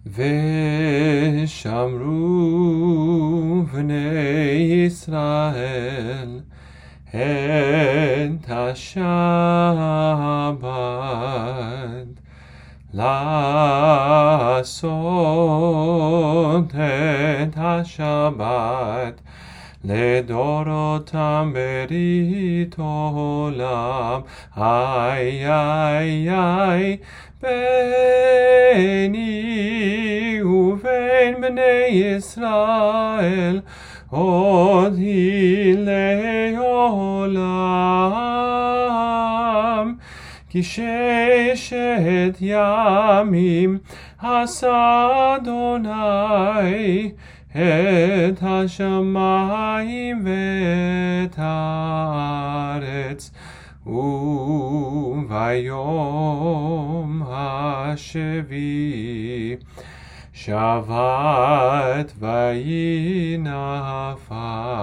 ושמרו בני ישראל את השבת לעשות את השבת לדורותם ברית עולם. איי איי איי ביני ובין בני ישראל עוד היא לעולם. כי ששת ימים עשה אדוני את השמיים ואת הארץ, וביום השביעי שבת ויהי נפש.